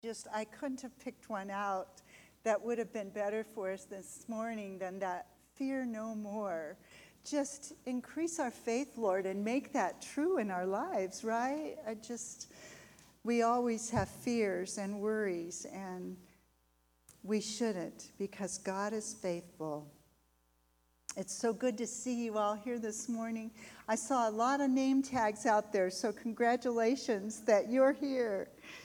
I couldn't have picked one out that would have been better for us this morning than that fear no more. Just increase our faith, Lord, and make that true in our lives, right? We always have fears and worries, and we shouldn't, because God is faithful. It's so good to see you all here this morning. I saw a lot of name tags out there, so congratulations that you're here.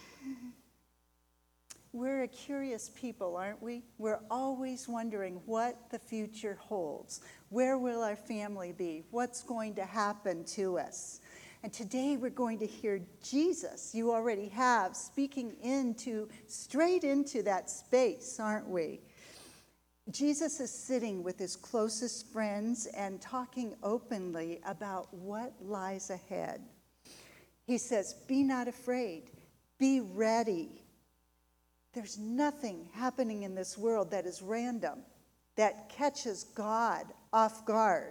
We're a curious people, aren't we? We're always wondering what the future holds. Where will our family be? What's going to happen to us? And today we're going to hear Jesus, you already have, speaking straight into that space, aren't we? Jesus is sitting with his closest friends and talking openly about what lies ahead. He says, be not afraid, be ready. There's nothing happening in this world that is random, that catches God off guard.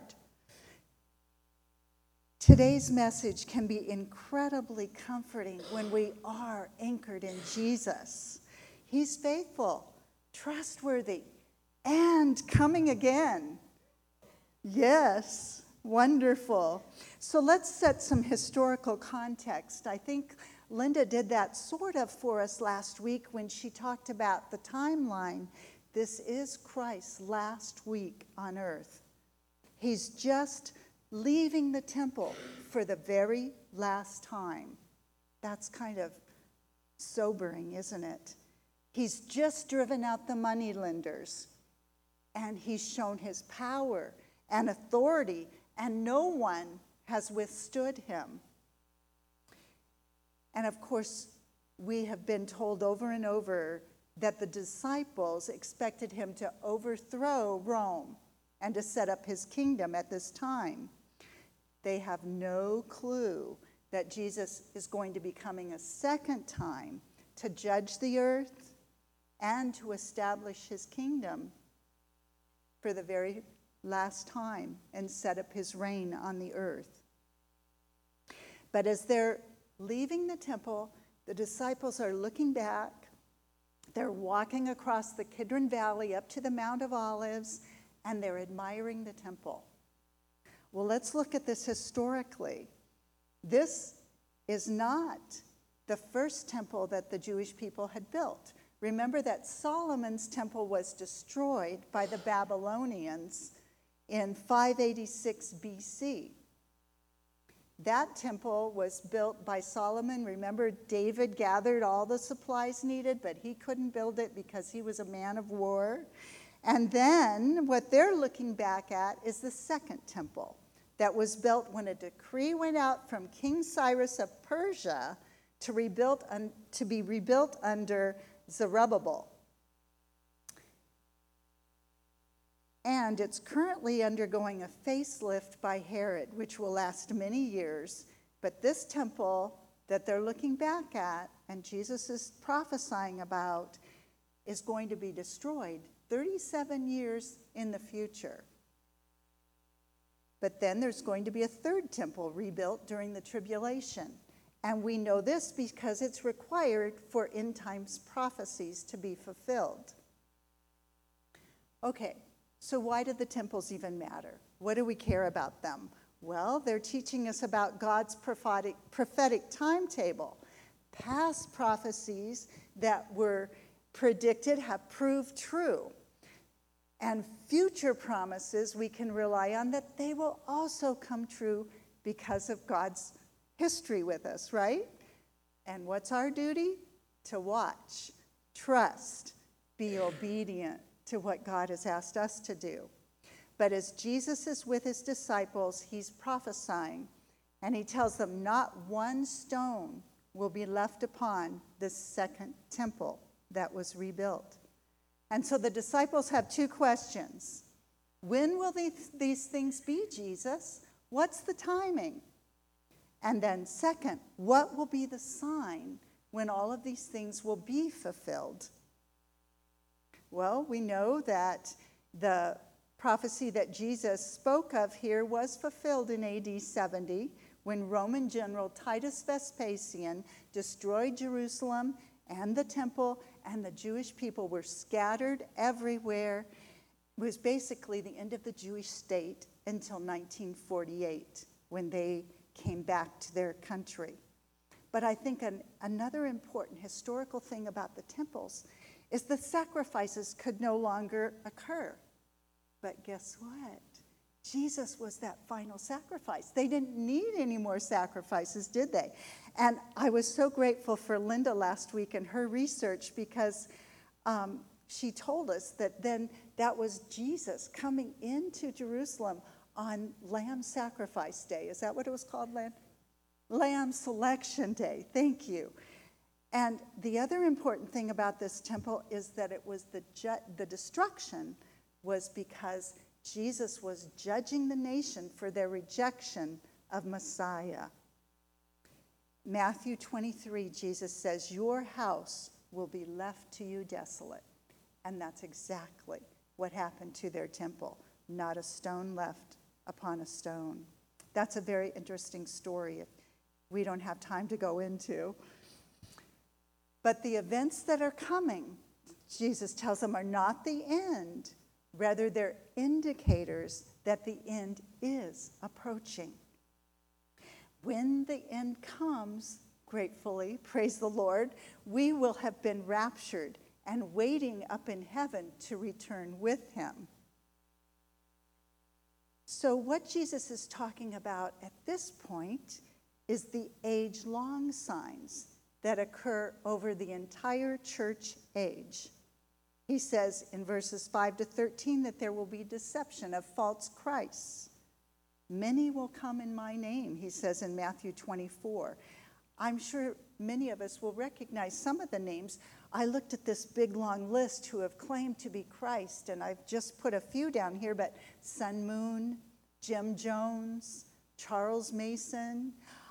Today's message can be incredibly comforting when we are anchored in Jesus. He's faithful, trustworthy, and coming again. Yes, wonderful. So let's set some historical context. I think Linda did that sort of for us last week when she talked about the timeline. This is Christ's last week on earth. He's just leaving the temple for the very last time. That's kind of sobering, isn't it? He's just driven out the moneylenders, and he's shown his power and authority, and no one has withstood him. And of course, we have been told over and over that the disciples expected him to overthrow Rome and to set up his kingdom at this time. They have no clue that Jesus is going to be coming a second time to judge the earth and to establish his kingdom for the very last time and set up his reign on the earth. But as they're leaving the temple, the disciples are looking back. They're walking across the Kidron Valley up to the Mount of Olives, and they're admiring the temple. Well, let's look at this historically. This is not the first temple that the Jewish people had built. Remember that Solomon's temple was destroyed by the Babylonians in 586 BC. That temple was built by Solomon. Remember, David gathered all the supplies needed, but he couldn't build it because he was a man of war. And then what they're looking back at is the second temple that was built when a decree went out from King Cyrus of Persia to be rebuilt under Zerubbabel. And it's currently undergoing a facelift by Herod, which will last many years. But this temple that they're looking back at, and Jesus is prophesying about, is going to be destroyed 37 years in the future. But then there's going to be a third temple rebuilt during the tribulation. And we know this because it's required for end times prophecies to be fulfilled. Okay, so why do the temples even matter? What do we care about them? Well, they're teaching us about God's prophetic timetable. Past prophecies that were predicted have proved true. And future promises we can rely on that they will also come true because of God's history with us, right? And what's our duty? To watch, trust, be obedient to what God has asked us to do. But as Jesus is with his disciples, he's prophesying, and he tells them not one stone will be left upon this second temple that was rebuilt. And so the disciples have two questions. When will these things be, Jesus? What's the timing? And then second, what will be the sign when all of these things will be fulfilled? Well, we know that the prophecy that Jesus spoke of here was fulfilled in AD 70 when Roman general Titus Vespasian destroyed Jerusalem and the temple and the Jewish people were scattered everywhere. It was basically the end of the Jewish state until 1948, when they came back to their country. But I think another important historical thing about the temples is the sacrifices could no longer occur. But guess what? Jesus was that final sacrifice. They didn't need any more sacrifices, did they? And I was so grateful for Linda last week and her research, because she told us that then that was Jesus coming into Jerusalem on Lamb Sacrifice Day. Is that what it was called, Lamb Selection Day? Thank you. And the other important thing about this temple is that it was the destruction was because Jesus was judging the nation for their rejection of Messiah. Matthew 23, Jesus says, "Your house will be left to you desolate." And that's exactly what happened to their temple. Not a stone left upon a stone. That's a very interesting story we don't have time to go into. But the events that are coming, Jesus tells them, are not the end. Rather, they're indicators that the end is approaching. When the end comes, gratefully, praise the Lord, we will have been raptured and waiting up in heaven to return with him. So what Jesus is talking about at this point is the age-long signs that occur over the entire church age. He says in verses 5 to 13 that there will be deception of false Christs. Many will come in my name, he says in Matthew 24. I'm sure many of us will recognize some of the names. I looked at this big long list who have claimed to be Christ, and I've just put a few down here, but Sun Moon, Jim Jones, Charles Manson.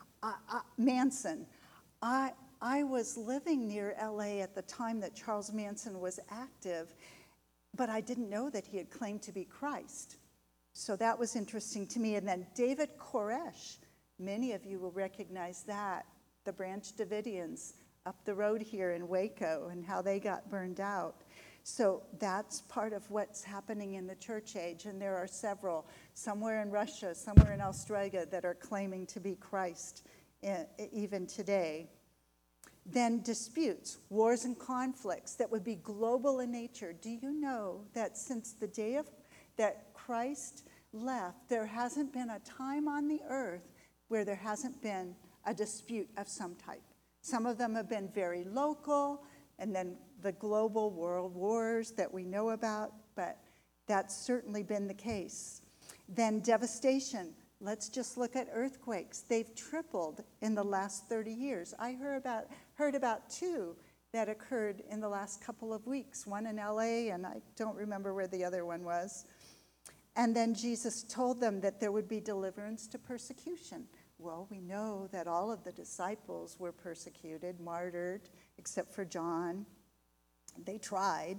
I was living near LA at the time that Charles Manson was active, but I didn't know that he had claimed to be Christ. So that was interesting to me. And then David Koresh, many of you will recognize that, the Branch Davidians up the road here in Waco and how they got burned out. So that's part of what's happening in the church age. And there are several, somewhere in Russia, somewhere in Australia, that are claiming to be Christ even today. Then disputes, wars and conflicts that would be global in nature. Do you know that since the day that Christ left, there hasn't been a time on the earth where there hasn't been a dispute of some type? Some of them have been very local, and then the global world wars that we know about, but that's certainly been the case. Then devastation. Let's just look at earthquakes. They've tripled in the last 30 years. I heard about two that occurred in the last couple of weeks, one in LA, and I don't remember where the other one was. And then Jesus told them that there would be deliverance to persecution. Well, we know that all of the disciples were persecuted, martyred, except for John. They tried.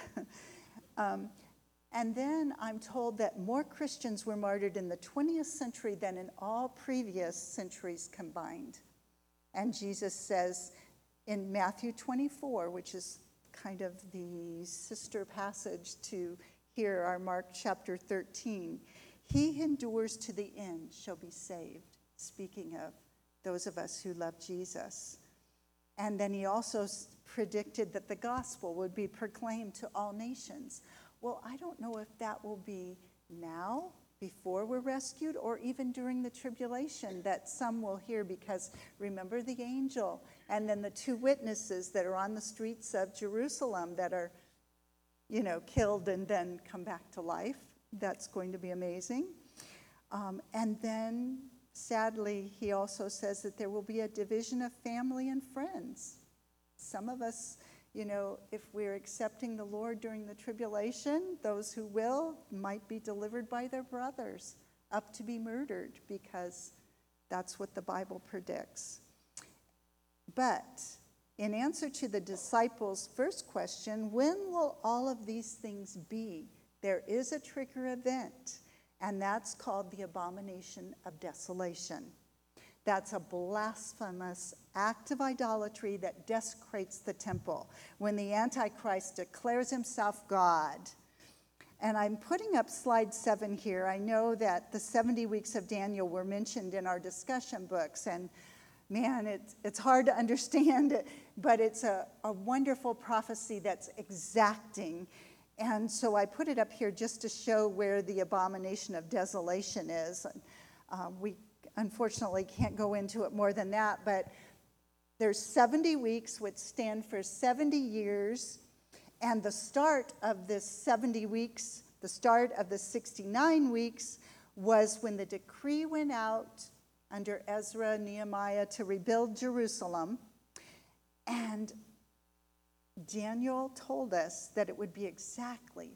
And then I'm told that more Christians were martyred in the 20th century than in all previous centuries combined. And Jesus says in Matthew 24, which is kind of the sister passage to here, our Mark chapter 13, he who endures to the end shall be saved, speaking of those of us who love Jesus. And then he also predicted that the gospel would be proclaimed to all nations. Well, I don't know if that will be now, before we're rescued, or even during the tribulation that some will hear, because remember the angel and then the two witnesses that are on the streets of Jerusalem that are, killed and then come back to life. That's going to be amazing. And then, sadly, he also says that there will be a division of family and friends. Some of us, if we're accepting the Lord during the tribulation, those who will might be delivered by their brothers up to be murdered, because that's what the Bible predicts. But in answer to the disciples' first question, when will all of these things be? There is a trigger event, and that's called the abomination of desolation. That's a blasphemous act of idolatry that desecrates the temple, when the Antichrist declares himself God. And I'm putting up slide 7 here. I know that the 70 weeks of Daniel were mentioned in our discussion books, and man, it's hard to understand it, but it's a wonderful prophecy that's exacting. And so I put it up here just to show where the abomination of desolation is. We unfortunately can't go into it more than that, but there's 70 weeks, which stand for 70 years. And the start of this 70 weeks, the start of the 69 weeks, was when the decree went out under Ezra and Nehemiah to rebuild Jerusalem. And Daniel told us that it would be exactly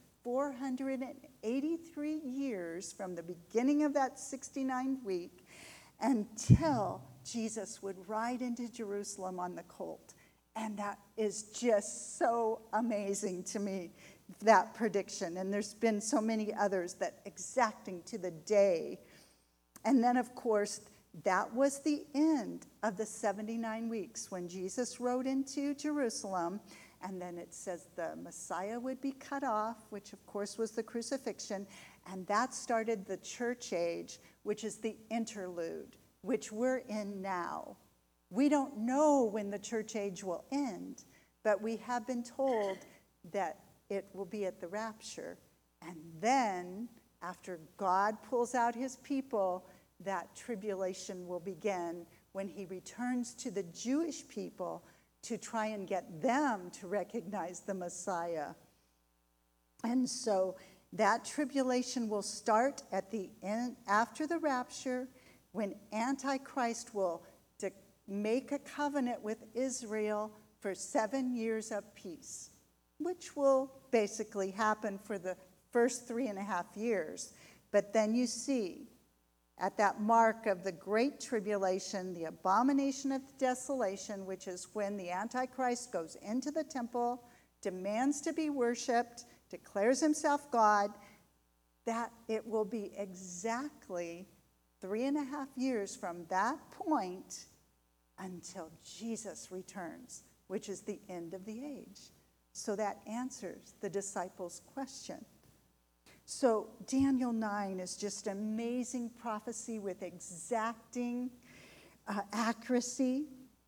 483 years from the beginning of that 69th week until Jesus would ride into Jerusalem on the colt. And that is just so amazing to me, that prediction. And there's been so many others that exacting to the day. And then, of course, that was the end of the 79 weeks when Jesus rode into Jerusalem. And then it says the Messiah would be cut off, which, of course, was the crucifixion. And that started the church age, which is the interlude, which we're in now. We don't know when the church age will end, but we have been told that it will be at the rapture. And then, after God pulls out his people, that tribulation will begin when he returns to the Jewish people to try and get them to recognize the Messiah. And so that tribulation will start at the end, after the rapture, when Antichrist will make a covenant with Israel for 7 years of peace, which will basically happen for the first 3.5 years. But then you see, at that mark of the great tribulation, the abomination of desolation, which is when the Antichrist goes into the temple, demands to be worshipped, declares himself God, that it will be exactly 3.5 years from that point until Jesus returns, which is the end of the age. So that answers the disciples' question. So Daniel 9 is just amazing prophecy with exacting accuracy.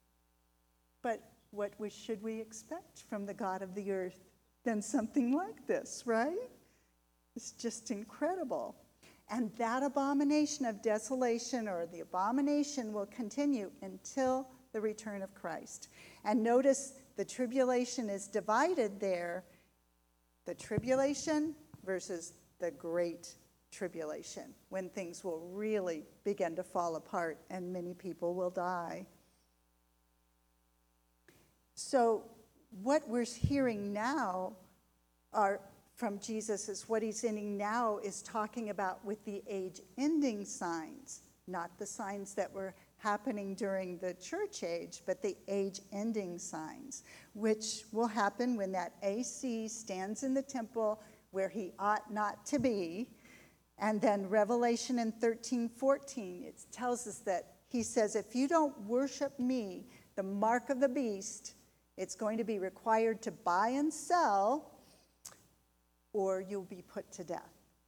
But what should we expect from the God of the earth than something like this, right? It's just incredible. And that abomination of desolation, or the abomination, will continue until the return of Christ. And notice the tribulation is divided there. The tribulation versus the great tribulation, when things will really begin to fall apart and many people will die. So what we're hearing now from Jesus is what he's ending now is talking about with the age-ending signs, not the signs that were happening during the church age, but the age-ending signs, which will happen when that AC stands in the temple where he ought not to be. And then Revelation in 13:14, it tells us that he says, if you don't worship me, the mark of the beast, it's going to be required to buy and sell, or you'll be put to death.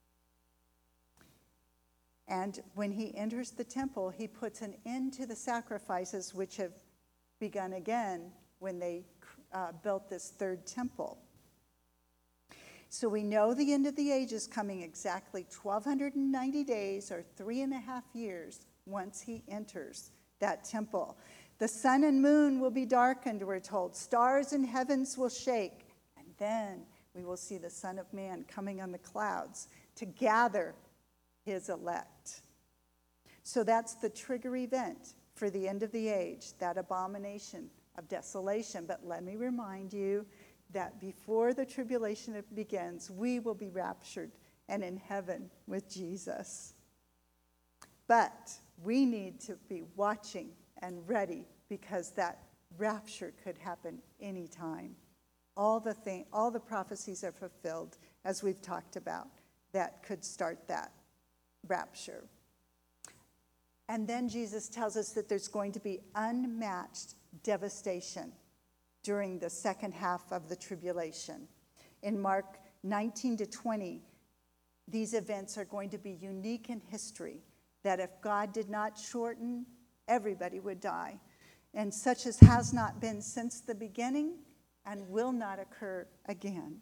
And when he enters the temple, he puts an end to the sacrifices which have begun again when they built this third temple. So we know the end of the age is coming exactly 1,290 days, or 3.5 years, once he enters that temple. The sun and moon will be darkened, we're told. Stars in heavens will shake. And then we will see the Son of Man coming on the clouds to gather his elect. So that's the trigger event for the end of the age, that abomination of desolation. But let me remind you that before the tribulation begins, we will be raptured and in heaven with Jesus. But we need to be watching and ready, because that rapture could happen anytime. All the prophecies are fulfilled, as we've talked about, that could start that rapture. And then Jesus tells us that there's going to be unmatched devastation during the second half of the tribulation. In Mark 19 to 20, these events are going to be unique in history, that if God did not shorten, everybody would die. And such as has not been since the beginning and will not occur again.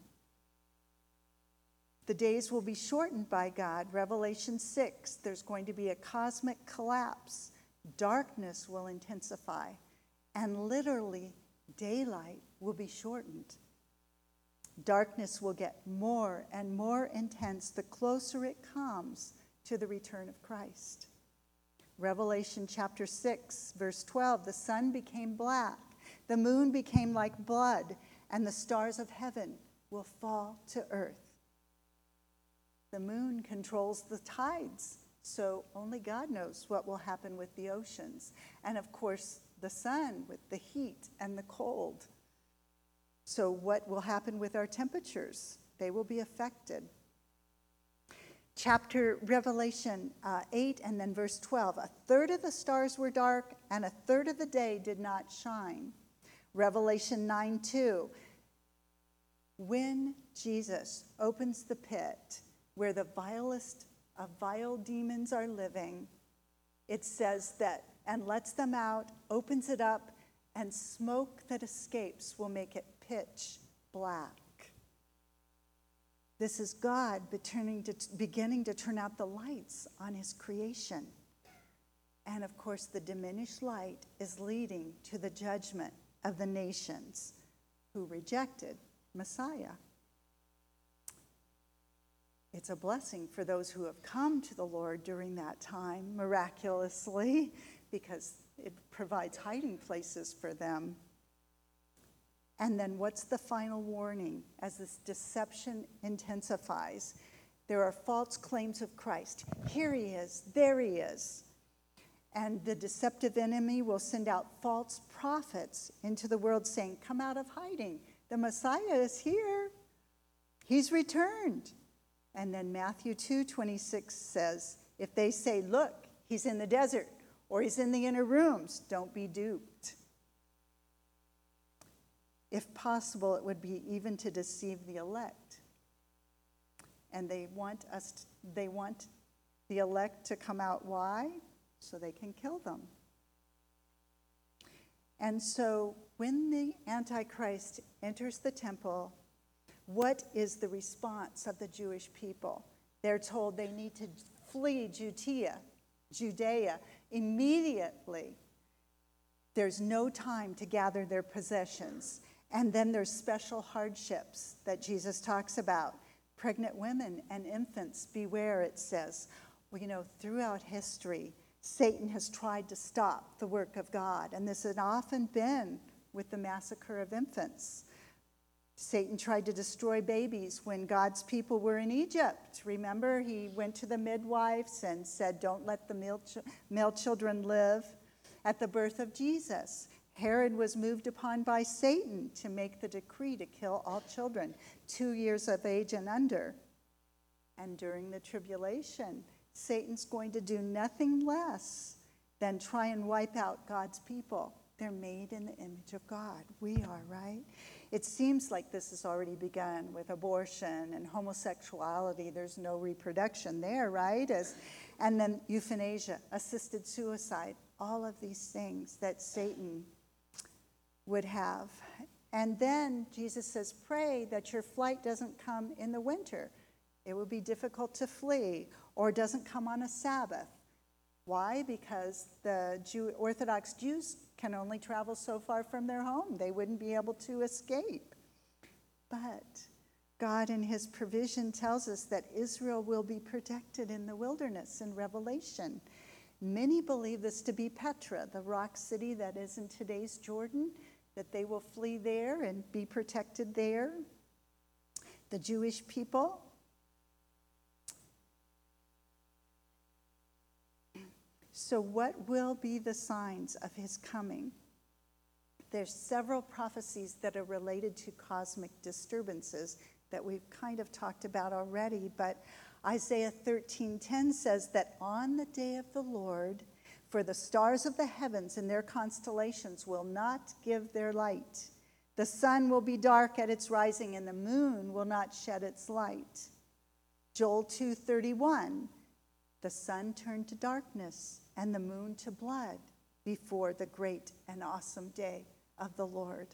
The days will be shortened by God. Revelation 6, there's going to be a cosmic collapse. Darkness will intensify. And literally, daylight will be shortened. Darkness will get more and more intense the closer it comes to the return of Christ. Revelation chapter 6, verse 12, the sun became black, the moon became like blood, and the stars of heaven will fall to earth. The moon controls the tides, so only God knows what will happen with the oceans. And of course, the sun with the heat and the cold. So what will happen with our temperatures? They will be affected. Revelation 8 and then verse 12. A third of the stars were dark and a third of the day did not shine. Revelation 9:2. When Jesus opens the pit where the vilest of vile demons are living, it says that, and lets them out, opens it up, and smoke that escapes will make it pitch black. This is God beginning to turn out the lights on his creation. And of course, the diminished light is leading to the judgment of the nations who rejected Messiah. It's a blessing for those who have come to the Lord during that time, miraculously, because it provides hiding places for them. And then what's the final warning as this deception intensifies? There are false claims of Christ. Here he is, there he is. And the deceptive enemy will send out false prophets into the world saying, come out of hiding. The Messiah is here. He's returned. And then Matthew 2:26 says, if they say, look, he's in the desert or he's in the inner rooms, don't be duped. If possible, it would be even to deceive the elect. And they want the elect to come out. Why? So they can kill them. And so when the Antichrist enters the temple, what is the response of the Jewish people? They're told they need to flee Judea immediately. There's no time to gather their possessions. And then there's special hardships that Jesus talks about. Pregnant women and infants, beware, it says. Well, throughout history, Satan has tried to stop the work of God. And this had often been with the massacre of infants. Satan tried to destroy babies when God's people were in Egypt. Remember, he went to the midwives and said, don't let the male children live. At the birth of Jesus, Herod was moved upon by Satan to make the decree to kill all children 2 years of age and under. And during the tribulation, Satan's going to do nothing less than try and wipe out God's people. They're made in the image of God. We are, right? It seems like this has already begun with abortion and homosexuality. There's no reproduction there, right? And then euthanasia, assisted suicide, all of these things that Satan would have. And then Jesus says, pray that your flight doesn't come in the winter. It would be difficult to flee, or doesn't come on a Sabbath. Why? Because the Orthodox Jews can only travel so far from their home. They wouldn't be able to escape. But God in his provision tells us that Israel will be protected in the wilderness in Revelation. Many believe this to be Petra, the rock city that is in today's Jordan, that they will flee there and be protected there. The Jewish people. So what will be the signs of his coming? There's several prophecies that are related to cosmic disturbances that we've kind of talked about already, but Isaiah 13:10 says that on the day of the Lord, For the stars of the heavens and their constellations will not give their light. The sun will be dark at its rising, and the moon will not shed its light. Joel 2:31, the sun turned to darkness and the moon to blood before the great and awesome day of the Lord.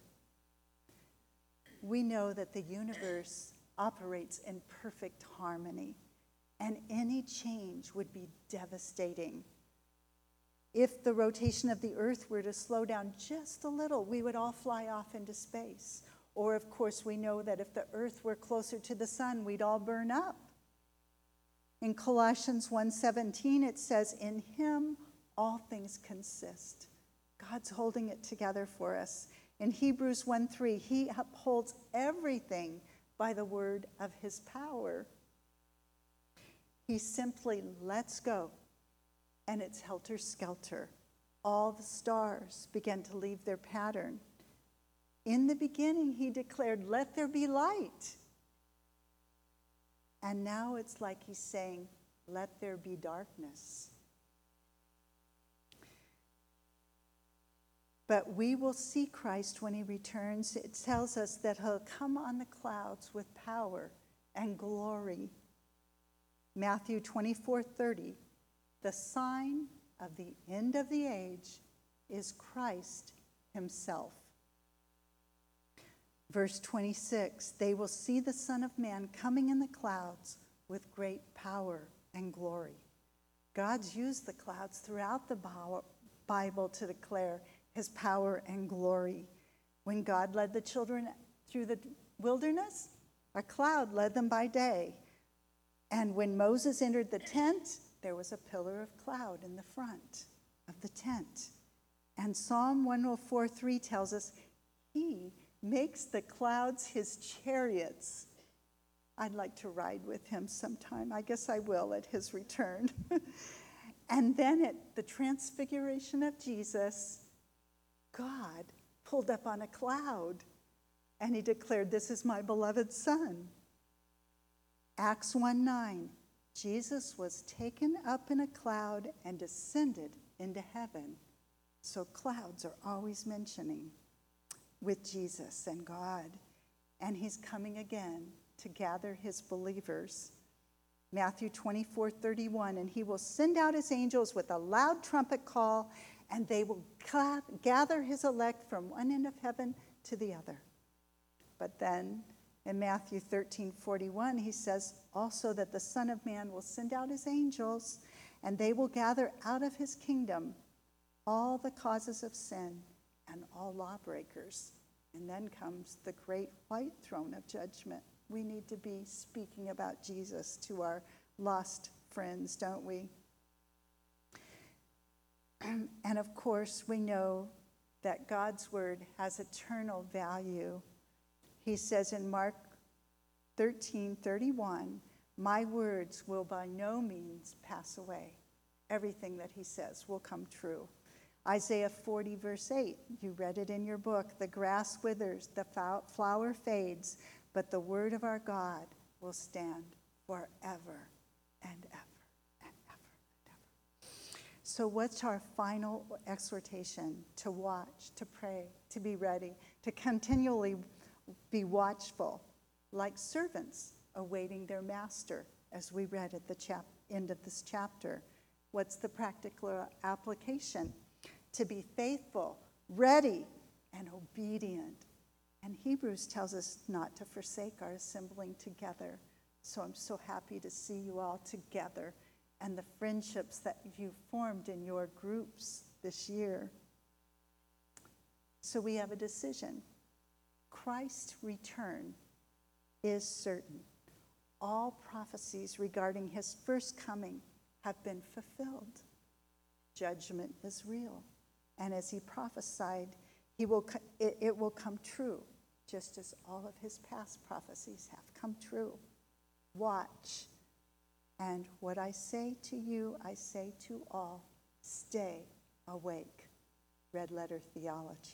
We know that the universe operates in perfect harmony, and any change would be devastating. If the rotation of the earth were to slow down just a little, we would all fly off into space. Or, of course, we know that if the earth were closer to the sun, we'd all burn up. In Colossians 1:17, it says, in him all things consist. God's holding it together for us. In Hebrews 1:3, he upholds everything by the word of his power. He simply lets go, and it's helter-skelter. All the stars began to leave their pattern. In the beginning, he declared, let there be light. And now it's like he's saying, let there be darkness. But we will see Christ when he returns. It tells us that he'll come on the clouds with power and glory. Matthew 24:30, the sign of the end of the age is Christ himself. Verse 26, they will see the Son of Man coming in the clouds with great power and glory. God's used the clouds throughout the Bible to declare his power and glory. When God led the children through the wilderness, a cloud led them by day. And when Moses entered the tent, there was a pillar of cloud in the front of the tent. And Psalm 104:3 tells us, he makes the clouds his chariots. I'd like to ride with him sometime. I guess I will at his return. And then at the transfiguration of Jesus, God pulled up on a cloud, and he declared, this is my beloved Son. Acts 1:9, Jesus was taken up in a cloud and descended into heaven. So clouds are always mentioning with Jesus and God. And he's coming again to gather his believers. Matthew 24:31, and he will send out his angels with a loud trumpet call, and they will gather his elect from one end of heaven to the other. But then in Matthew 13:41, he says also that the Son of Man will send out his angels, and they will gather out of his kingdom all the causes of sin and all lawbreakers. And then comes the great white throne of judgment. We need to be speaking about Jesus to our lost friends, don't we? And of course, we know that God's word has eternal value. He says in Mark 13:31, my words will by no means pass away. Everything that he says will come true. Isaiah 40:8, you read it in your book. The grass withers, the flower fades, but the word of our God will stand forever and ever and ever and ever. So what's our final exhortation? To watch, to pray, to be ready, to continually be watchful, like servants awaiting their master, as we read at the end of this chapter. What's the practical application? To be faithful, ready, and obedient. And Hebrews tells us not to forsake our assembling together. So I'm so happy to see you all together and the friendships that you formed in your groups this year. So we have a decision. Christ's return is certain. All prophecies regarding his first coming have been fulfilled. Judgment is real. And as he prophesied, it will come true, just as all of his past prophecies have come true. Watch. And what I say to you, I say to all, stay awake. Red letter theology.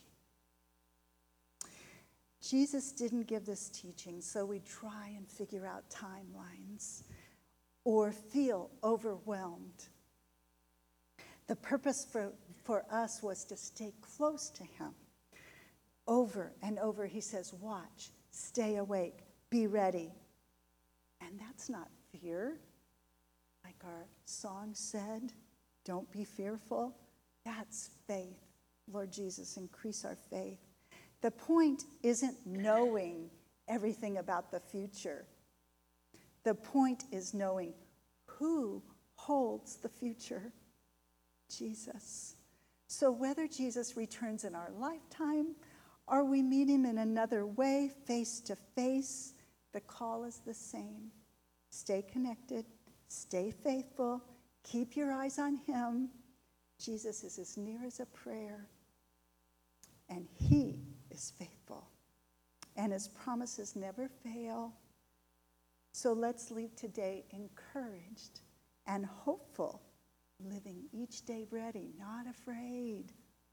Jesus didn't give this teaching so we try and figure out timelines or feel overwhelmed. The purpose for us was to stay close to him. Over and over, he says, watch, stay awake, be ready. And that's not fear. Like our song said, don't be fearful. That's faith. Lord Jesus, increase our faith. The point isn't knowing everything about the future. The point is knowing who holds the future. Jesus. So whether Jesus returns in our lifetime or we meet him in another way, face to face, the call is the same. Stay connected, stay faithful, keep your eyes on him. Jesus is as near as a prayer, and he is faithful, and his promises never fail. So let's leave today encouraged and hopeful, living each day ready, not afraid.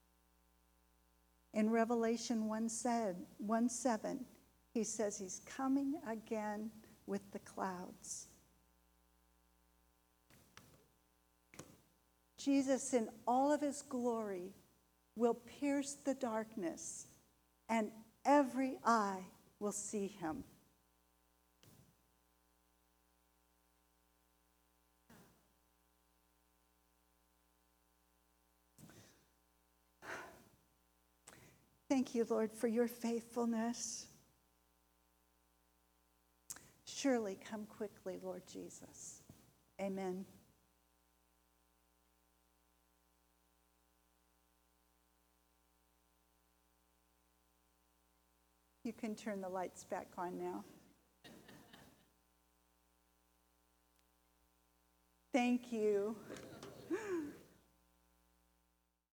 In Revelation 1:7, he says he's coming again with the clouds. Jesus, in all of his glory, will pierce the darkness, and every eye will see him. Thank you, Lord, for your faithfulness. Surely come quickly, Lord Jesus. Amen. You can turn the lights back on now. Thank you.